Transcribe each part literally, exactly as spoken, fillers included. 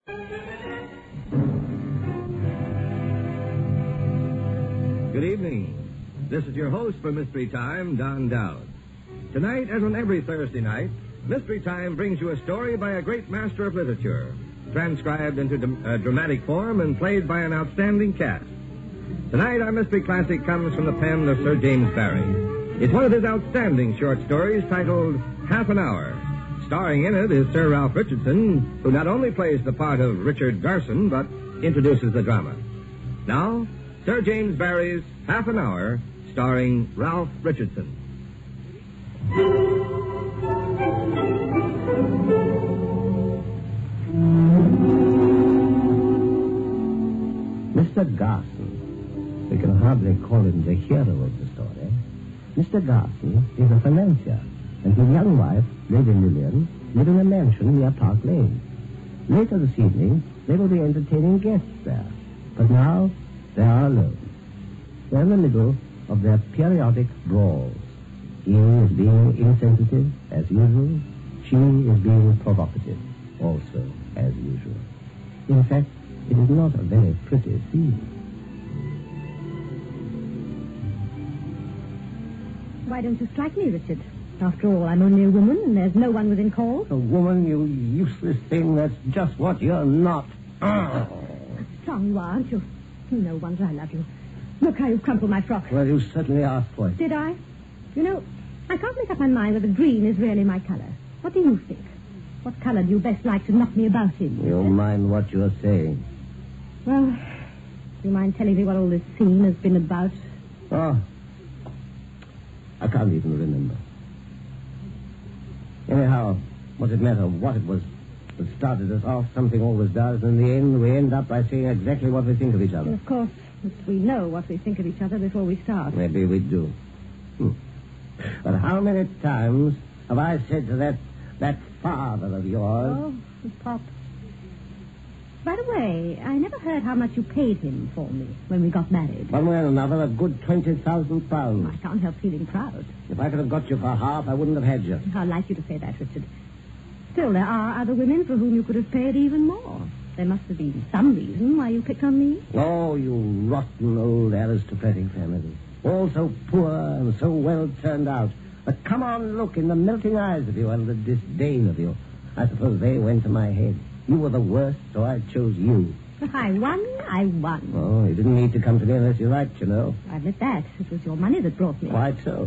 Good evening. This is your host for Mystery Time, Don Dowd. Tonight, as on every Thursday night, Mystery Time brings you a story by a great master of literature, transcribed into uh, dramatic form and played by an outstanding cast. Tonight, our mystery classic comes from the pen of Sir James Barrie. It's one of his outstanding short stories titled Half an Hour. Starring in it is Sir Ralph Richardson, who not only plays the part of Richard Garson, but introduces the drama. Now, Sir James Barrie's Half an Hour, starring Ralph Richardson. Mister Garson, we can hardly call him the hero of the story. Mister Garson is a financier, and his young wife, Lady Lillian, live in a mansion near Park Lane. Later this evening, they will be entertaining guests there. But now, they are alone. They're in the middle of their periodic brawls. He is being insensitive, as usual. She is being provocative, also, as usual. In fact, it is not a very pretty scene. Why don't you strike me, Richard? After all, I'm only a woman, and there's no one within call. A woman, you useless thing. That's just what you're not. Oh. Strong you are, aren't you? No wonder I love you. Look how you've crumpled my frock. Well, you certainly asked for it. Did I? You know, I can't make up my mind whether green is really my colour. What do you think? What colour do you best like to knock me about in? You don't mind what you're saying? Well, do you mind telling me what all this scene has been about? Oh, I can't even remember. Anyhow, what it matter what it was that started us off, something always does, and in the end we end up by saying exactly what we think of each other. And of course, we know what we think of each other before we start. Maybe we do. Hmm. But how many times have I said to that that father of yours... Oh, his pop. By the way, I never heard how much you paid him for me when we got married. One way or another, a good twenty thousand pounds. I can't help feeling proud. If I could have got you for half, I wouldn't have had you. I'd like you to say that, Richard. Still, there are other women for whom you could have paid even more. There must have been some reason why you picked on me. Oh, you rotten old aristocratic family. All so poor and so well turned out. But come on, look in the melting eyes of you and the disdain of you. I suppose they went to my head. You were the worst, so I chose you. I won, I won. Oh, you didn't need to come to me unless you liked, you know. I admit that. It was your money that brought me. Quite so.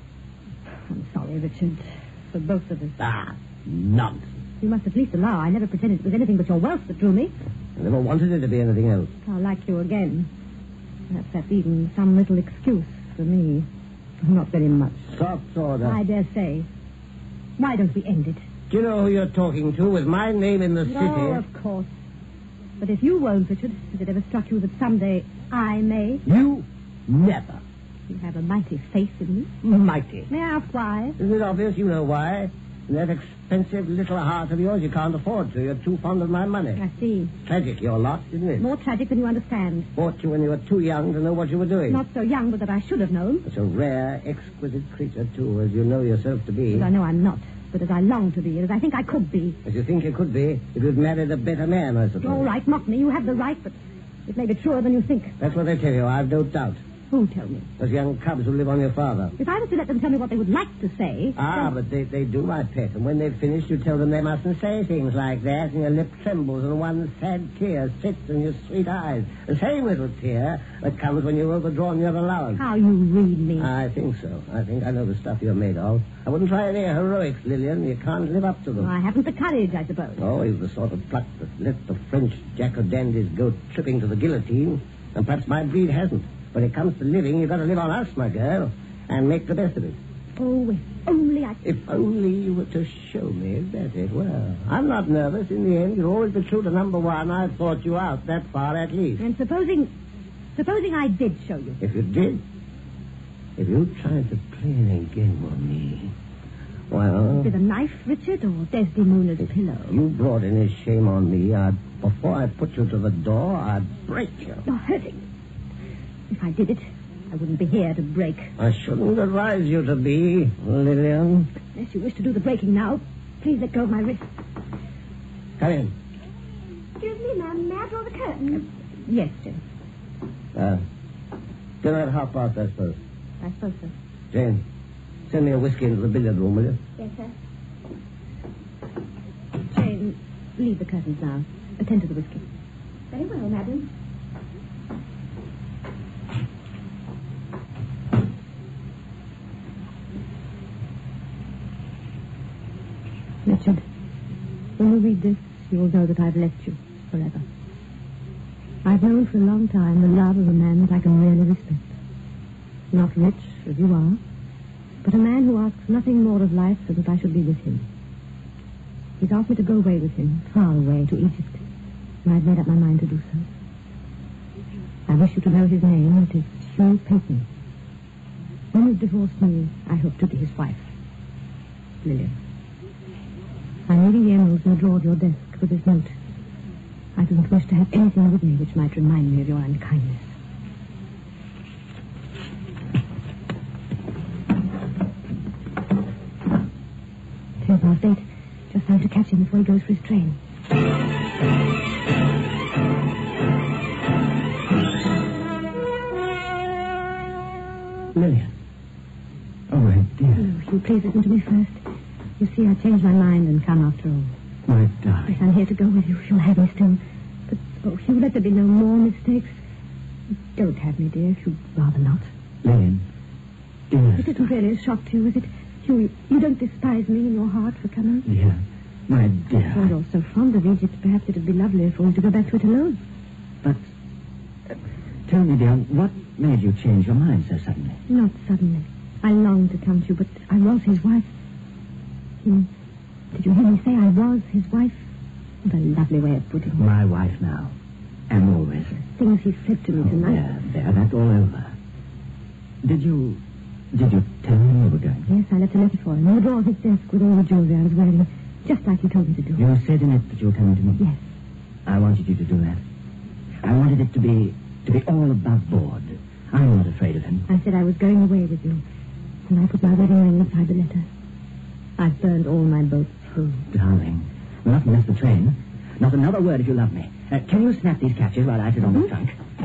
I'm sorry, Richard, for both of us. Ah, nonsense. You must at least allow I never pretended it was anything but your wealth that drew me. I never wanted it to be anything else. I'll like you again. Perhaps that's even some little excuse for me. Not very much. Soft order. I dare say. Why don't we end it? Do you know who you're talking to with my name in the city? Oh, of course. But if you won't, Richard, has it ever struck you that someday I may? You? Never. You have a mighty faith in me. Mighty. May I ask why? Isn't it obvious? You know why. In that expensive little heart of yours, you can't afford to. You're too fond of my money. I see. Tragic, your lot, isn't it? More tragic than you understand. Bought you when you were too young to know what you were doing. Not so young, but that I should have known. Such a rare, exquisite creature, too, as you know yourself to be. As I know I'm not, but as I long to be, as I think I could be. As you think you could be, if you'd married a better man, I suppose. All right, mock me. You have the right, but it may be truer than you think. That's what they tell you, I've no doubt. Who tell me? Those young cubs who live on your father. If I was to let them tell me what they would like to say... Ah, then... but they, they do, my pet. And when they've finished, you tell them they mustn't say things like that, and your lip trembles, and one sad tear sits in your sweet eyes. The same little tear that comes when you've overdrawn your allowance. How you read me. I think so. I think I know the stuff you're made of. I wouldn't try any heroics, Lillian. You can't live up to them. I haven't the courage, I suppose. Oh, you've the sort of pluck that let the French jack-o'-dandies go tripping to the guillotine. And perhaps my breed hasn't. When it comes to living, you've got to live on us, my girl, and make the best of it. Oh, if only I... If only you were to show me, that's it. Well, I'm not nervous. In the end, you'll always be true to number one. I've thought you out that far, at least. And supposing... Supposing I did show you. If you did? If you tried to play any game on me... Well... With a knife, Richard, or Desdemona's pillow? You brought any shame on me, I'd... Before I put you to the door, I'd break you. You're hurting. If I did it, I wouldn't be here to break. I shouldn't advise you to be, Lillian. Unless you wish to do the breaking now, please let go of my wrist. Come in. Excuse me, ma'am. May I draw the curtain? Yes, Jane. Uh, dinner at half past, I suppose. I suppose so. Jane, send me a whiskey into the billiard room, will you? Yes, sir. Jane, leave the curtains now. Attend to the whiskey. Very well, madam. Richard, when you read this, you will know that I've left you forever. I've known for a long time the love of a man that I can really respect. Not rich, as you are, but a man who asks nothing more of life than that I should be with him. He's asked me to go away with him, far away, to Egypt, and I've made up my mind to do so. I wish you to know his name. It is Hugh Peyton. When he's divorced me, I hope to be his wife. Lillian. I'm leaving the emeralds in the drawer of your desk with this note. I do not wish to have anything with me which might remind me of your unkindness. Ten past eight. Just time to catch him before he goes for his train. Lillian. Oh, my dear. Oh, Hugh, please listen to me first. You see, I changed my mind and come after all. My darling. Yes, I'm here to go with you. You'll have me still. But, oh, Hugh, let there be no more mistakes. Don't have me, dear, if you'd rather not. Lillian. Dear. It isn't really a shock to you, is it? Hugh, you, you don't despise me in your heart for coming? Dear. My dear. Oh, you're so fond of Egypt. Perhaps it'd be lovelier for you to go back to it alone. But, uh, tell me, dear, what made you change your mind so suddenly? Not suddenly. I longed to come to you, but I was his wife. You, did you hear me say I was his wife? What a lovely way of putting it. My wife now. And always. Things he said to me Oh, tonight. there, there, that's all over. Did you... Did you tell him you were going? Yes, I left a letter for him in the drawer of his desk with all the jewelry I was wearing, just like you told me to do. You said in it that you were coming to me? Yes. I wanted you to do that. I wanted it to be... to be all above board. I'm not afraid of him. I said I was going away with you, and I put my wedding ring inside the letter. I've burned all my boats through. Darling, we'll not miss the train. Not another word if you love me. Uh, can you snap these catches while I sit on the trunk?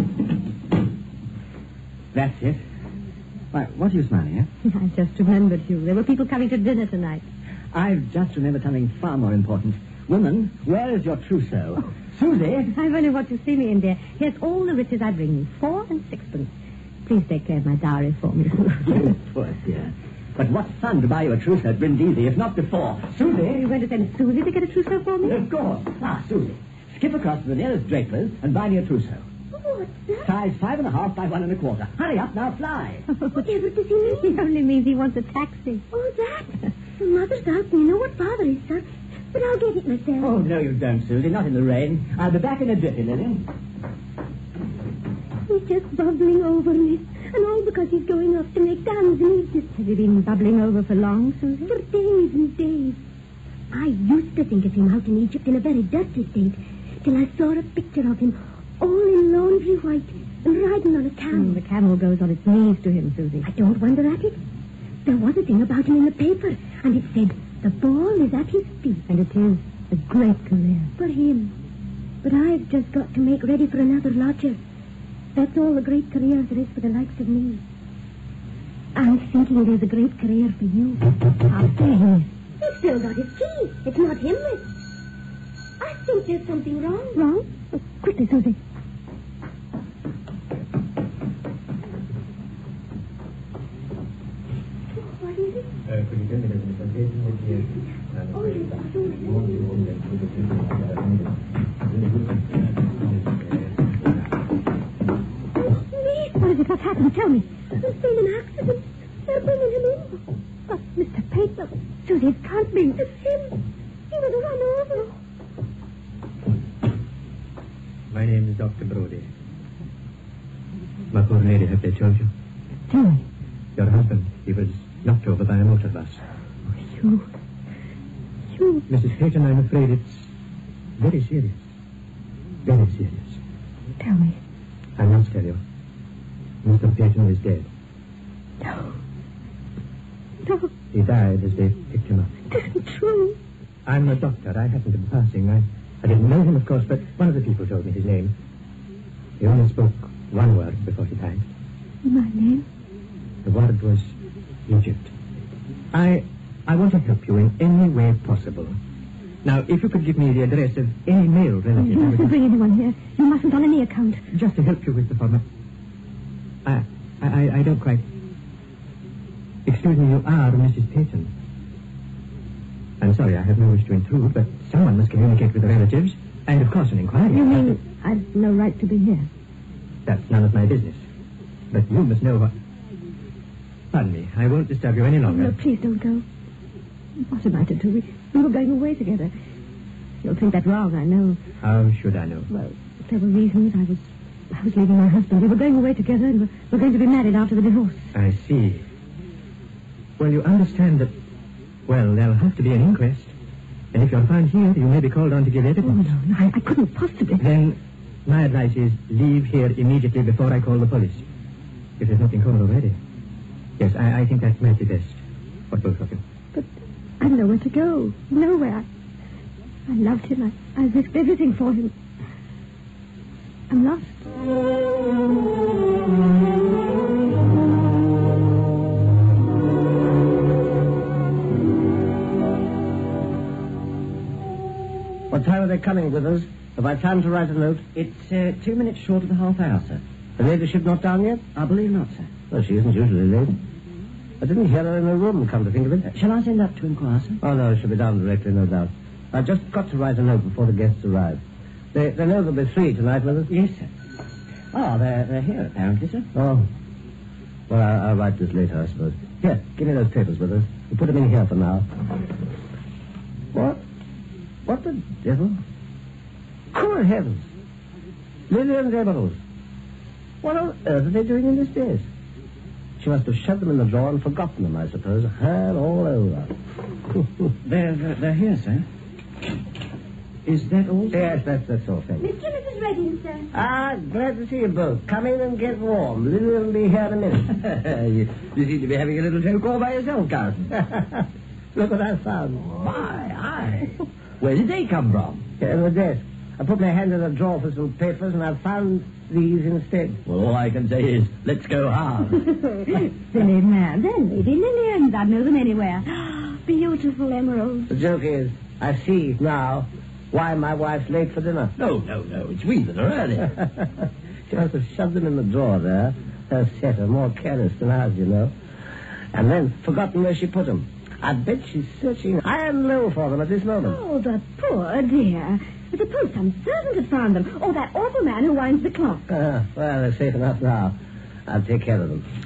That's it. Why, what are you smiling at? I just remembered, Hugh. There were people coming to dinner tonight. I've just remembered something far more important. Woman, where is your trousseau? Oh. Susie! I've only what you see me in, dear. Here's all the riches I bring you. Four and sixpence. Please take care of my dowry for me. You poor dear. But what fun to buy you a trousseau at Brindisi, if not before. Susie! Are you going to send Susie to get a trousseau for me? Of course. Ah, Susie, skip across to the nearest draper's and buy me a trousseau. Oh, what's that? Size five and a half by one and a quarter. Hurry up, now fly. Whatever does he mean? He only means he wants a taxi. Oh, that? Well, Mother's out, and you know what Father is, sir. But I'll get it myself. Oh, no, you don't, Susie. Not in the rain. I'll be back in a jiffy, Lillian. He's just bubbling over me. And all because he's going off to make dams in Egypt. Has he been bubbling over for long, Susan? For days and days. I used to think of him out in Egypt in a very dirty state, till I saw a picture of him all in laundry white and riding on a camel. Mm, the camel goes on its knees to him, Susie. I don't wonder at it. There was a thing about him in the paper, and it said, the ball is at his feet. And it is a great career. For him. But I've just got to make ready for another lodger. That's all the great career there is for the likes of me. I'm thinking there's a great career for you. I'll stay here. He's still got his key. It's not him. I think there's something wrong. Wrong? Oh, quickly, Susie. What is it? Uh, could you tell me the presentation with the... Oh, what is it? What's happened? Tell me. There's been an accident. They're bringing him in. Oh, Mister Peyton. Susie, it can't be. It's him. He was run over. My name is Doctor Brody. My poor lady, have they told you? Tell me. Your husband, he was knocked over by a motor bus. Oh, you... You... Missus Peyton, I'm afraid it's very serious. Very serious. Tell me. I must tell you. Mister Peyton is dead. No. No. He died as they picked him up. It isn't true. I'm a doctor. I happened to be passing. I, I didn't know him, of course, but one of the people told me his name. He only spoke one word before he died. My name? The word was Egypt. I I want to help you in any way possible. Now, if you could give me the address of any male relative... You mustn't bring anyone here. You mustn't on any account. Just to help you with the former... I, I, I don't quite... Excuse me, you are Missus Peyton. I'm sorry, I have no wish to intrude, but someone must communicate with the relatives, and of course an inquiry. You mean I've no right to be here? That's none of my business. But you must know what... Pardon me, I won't disturb you any longer. No, please don't go. What am I to do? We, we were going away together. You'll think that wrong, I know. How should I know? Well, there were reasons. I was I was leaving my husband. We were going away together, and we're, we're going to be married after the divorce. I see. Well, you understand that... Well, there'll have to be an inquest. And if you're found here, you may be called on to give evidence. Oh, no, no, I, I couldn't possibly... Then my advice is leave here immediately before I call the police. If there's nothing called already. Yes, I, I think that might be best for both of you. But I've nowhere to go. Nowhere. I, I loved him. I, I risked everything for him. I'm lost. What time are they coming with us? Have I time to write a note? It's uh, two minutes short of the half hour, sir. The ladyship not down yet? I believe not, sir. Well, she isn't usually late. I didn't hear her in her room, come to think of it. Uh, shall I send up to inquire, sir? Oh, no, she'll be down directly, no doubt. I've just got to write a note before the guests arrive. They, they know there'll be three tonight with us? Yes, sir. Oh, they're, they're here, apparently, sir. Oh. Well, I'll, I'll write this later, I suppose. Here, give me those papers with us. We'll put them in here for now. What? What the devil? Good heavens. Lillian Devereux. What on earth are they doing in this place? She must have shoved them in the drawer and forgotten them, I suppose. Her all over. they're, they're, they're here, sir. Is that all, sir? Yes, that's, that's all, thank you. Mister and Missus Redding, sir. Ah, glad to see you both. Come in and get warm. Lillian will be here in a minute. you, you seem to be having a little talk all by yourself, Carson. Look what I found. My, aye. Where did they come from? Here in the desk. I put my hand in a drawer for some papers, and I found these instead. Well, all I can say is, let's go hard. Silly man. They're Lady Lillian's. I'd know them anywhere. Beautiful emeralds. The joke is, I see now why my wife's late for dinner. No, no, no. It's we that are early. She must have shoved them in the drawer there. Her setter, more careless than ours, you know. And then forgotten where she put them. I bet she's searching high and low for them at this moment. Oh, the poor dear. Suppose some servant had found them. Or that awful man who winds the clock. Uh, well, they're safe enough now. I'll take care of them.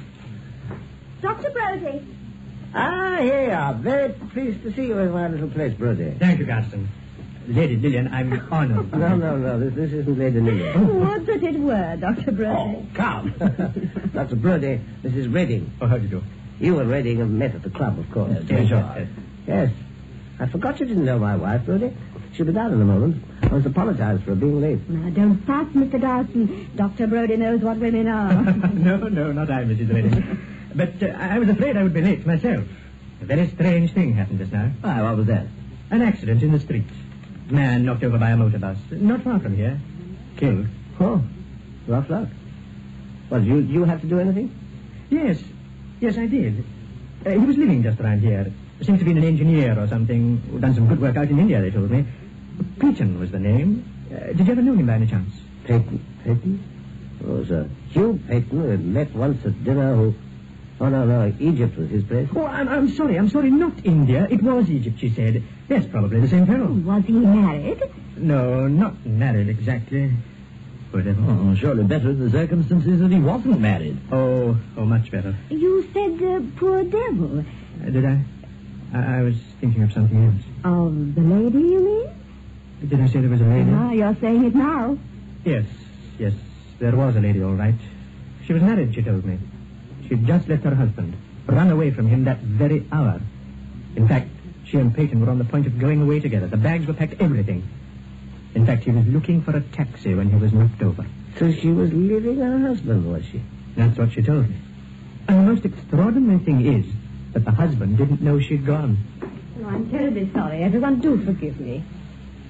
Doctor Brody. Ah, here you are. Very pleased to see you in my little place, Brody. Thank you, Garston. Lady Lillian, I'm honored. No, no, no. This, this isn't Lady Lillian. Would that it were, Doctor Brody. Oh, come. Doctor Brody, Missus Redding. Oh, how do you do? You and Redding have met at the club, of course. Yes, yes, yes. Yes. I forgot you didn't know my wife, Brody. She'll be down in a moment. I must apologize for being late. Now, don't fuss, Mister Darcy. Doctor Brody knows what women are. no, no, not I, Missus Redding. But uh, I was afraid I would be late myself. A very strange thing happened just now. Why, what was that? An accident in the street. Man knocked over by a motor bus. Not far from here. Killed. Oh, rough luck. Well, you you have to do anything? Yes. Yes, I did. Uh, he was living just around here. Seems to be an engineer or something. Done some good work out in India, they told me. Peyton was the name. Uh, did you ever know him by any chance? Peyton? Peyton? Oh, it was uh, Hugh Peyton, who had met once at dinner, who... Oh, no, no, Egypt was his place. Oh, I'm, I'm sorry, I'm sorry, not India. It was Egypt, she said. Yes, probably the same fellow. Was he married? No, not married exactly. Whatever. Oh, surely better in the circumstances that he wasn't married. Oh, oh, much better. You said uh, poor devil. Uh, did I? I? I was thinking of something else. Of the lady, you mean? Did I say there was a lady? Ah, you're saying it now. Yes, yes, there was a lady, all right. She was married, she told me. She'd just left her husband, run away from him that very hour. In fact, she and Peyton were on the point of going away together. The bags were packed, everything. In fact, he was looking for a taxi when he was knocked over. So she was leaving her husband, was she? That's what she told me. And the most extraordinary thing is that the husband didn't know she'd gone. Oh, I'm terribly sorry. Everyone, do forgive me.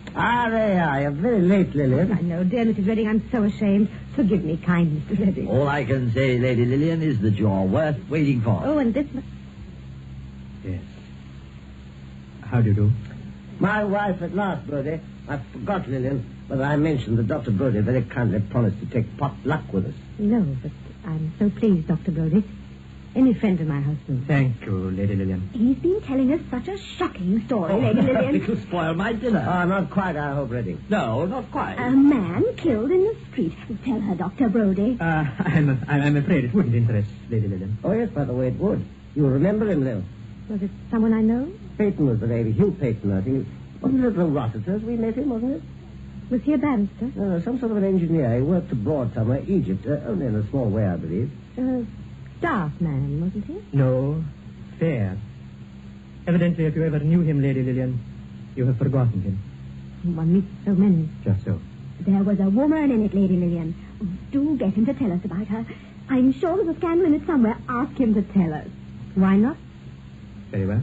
Ah, there you are. You're very late, Lillian. I know, dear Missus Redding, I'm so ashamed. Forgive me, kind Mister Redding. All I can say, Lady Lillian, is that you're worth waiting for. Oh, and this... Yes. How do you do? My wife at last, Brody. I forgot, Lillian, but I mentioned that Doctor Brody very kindly promised to take pot luck with us. No, but I'm so pleased, Doctor Brody. Any friend of my husband. Thank you, Lady Lillian. He's been telling us such a shocking story, Lady Lillian. It'll spoil my dinner. Oh, not quite, I hope, Redding. No, not quite. A man killed in the street. Tell her, Doctor Brody. Uh, I'm, I'm afraid it wouldn't interest Lady Lillian. Oh, yes, by the way, it would. You'll remember him, Lil. Was it someone I know? Peyton was the name. Hugh Peyton, I think. Wasn't it at Rossiter's we met him, wasn't it? Was he a barrister? No, no, some sort of an engineer. He worked abroad somewhere, Egypt. Uh, only in a small way, I believe. A dark man, wasn't he? No, fair. Evidently, if you ever knew him, Lady Lillian, you have forgotten him. One meets so many. Just so. There was a woman in it, Lady Lillian. Do get him to tell us about her. I'm sure there's a scandal in it somewhere. Ask him to tell us. Why not? Very well.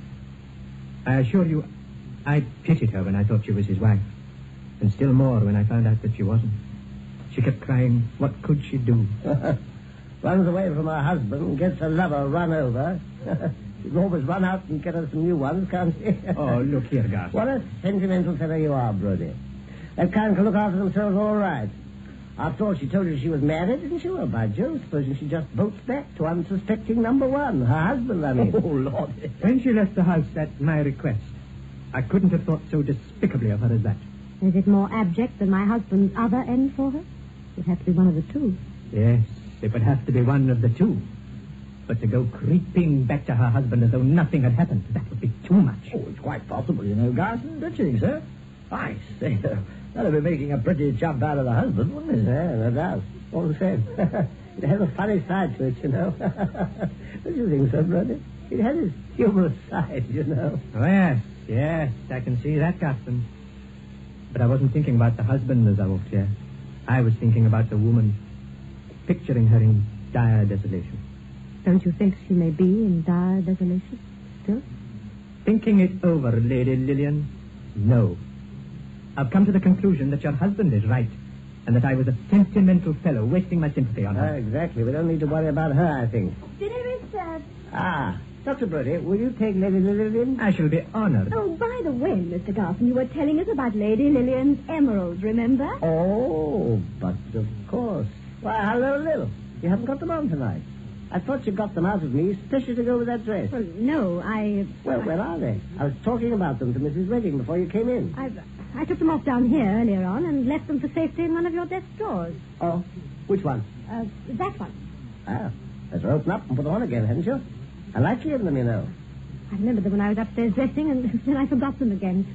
I assure you, I pitied her when I thought she was his wife. And still more when I found out that she wasn't. She kept crying, what could she do? Runs away from her husband, gets her lover run over. She can always run out and get her some new ones, can't she? Oh, look here, Garth. What a sentimental fellow you are, Brody. That kind can look after themselves all right. After all, she told you she was married, didn't she? Well, by Jove, supposing she just bolts back to unsuspecting number one, her husband, I mean. Oh, Lord. When she left the house at my request, I couldn't have thought so despicably of her as that. Is it more abject than my husband's other end for her? It has to be one of the two. Yes, it would have to be one of the two. But to go creeping back to her husband as though nothing had happened, that would be too much. Oh, it's quite possible, you know, Garson, don't you think, sir? I say, uh, that'd be making a pretty jump out of the husband, wouldn't it? Yeah, no doubt. All the same. It has a funny side to it, you know. Don't you think so, Brody? It has its humorous side, you know. Oh, yes, yes, I can see that, Garson. But I wasn't thinking about the husband as I walked here. I was thinking about the woman, picturing her in dire desolation. Don't you think she may be in dire desolation still? Thinking it over, Lady Lillian, no. I've come to the conclusion that your husband is right, and that I was a sentimental fellow wasting my sympathy on Ah, her. exactly. We don't need to worry about her, I think. Dinner is served. Ah, Doctor Brody, will you take Lady Lillian? I shall be honored. Oh, by the way, Mister Garson, you were telling us about Lady Lillian's emeralds, remember? Oh, but of course. Why, hello, Lil. You haven't got them on tonight. I thought you got them out of me, especially to go with that dress. Well, no, I... Well, where are they? I was talking about them to Missus Redding before you came in. I I took them off down here earlier on and left them for safety in one of your desk drawers. Oh, which one? Uh, that one. Ah, better open up and put them on again, hadn't you? I like you in them, you know. I remembered them when I was upstairs dressing, and then I forgot them again.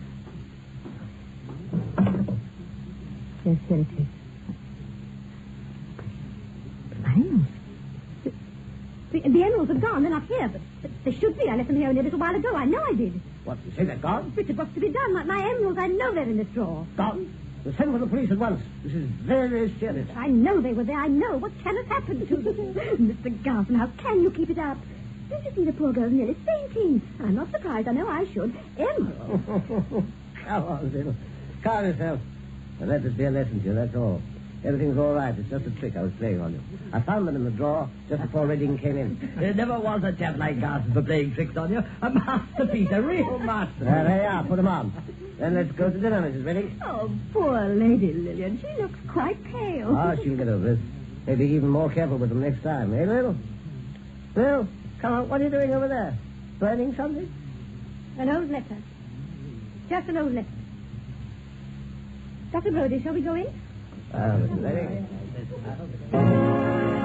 Yes, here it is. My emeralds. The, the, the emeralds are gone. They're not here, but, but they should be. I left them here only a little while ago. I know I did. What, you say they're gone? Richard, what's to be done? My, my emeralds, I know they're in this drawer. Gone? Well, send for the police at once. This is very, very serious. I know they were there. I know. What can have happened to them? Mister Garson, how can you keep it up? Did you see the poor girl nearly fainting? I'm not surprised. I know I should. Emerald. Come on, Bill. Calm yourself. And let this be a lesson to you, that's all. Everything's all right. It's just a trick I was playing on you. I found them in the drawer just before Redding came in. There never was a chap like Garson for playing tricks on you. A masterpiece, a real masterpiece. There they are. Put them on. Then let's go to dinner, Missus Redding. Oh, poor Lady Lillian. She looks quite pale. Oh, she'll get over this. Maybe even more careful with them next time. Eh, Lil? Lil, come on. What are you doing over there? Burning something? An old letter. Just an old letter. Doctor Brody, shall we go in? Uh, Missus Redding.